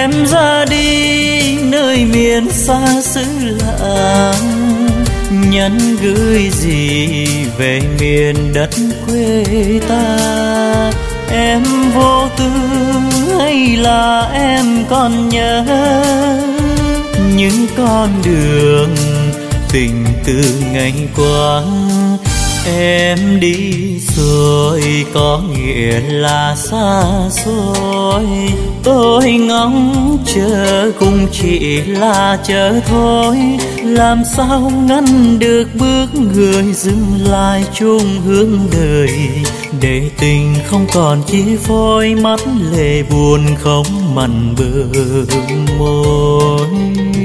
em ra đi nơi miền xa xứ lạ, nhắn gửi gì về miền đất quê ta. Em vô tư hay là em còn nhớ những con đường tình từ ngày qua? Em đi rồi có nghĩa là xa xôi, tôi ngóng chờ cũng chỉ là chờ thôi. Làm sao ngăn được bước người dừng lại chung hướng đời, để tình không còn chi phối mắt lệ buồn không mặn bờ môi.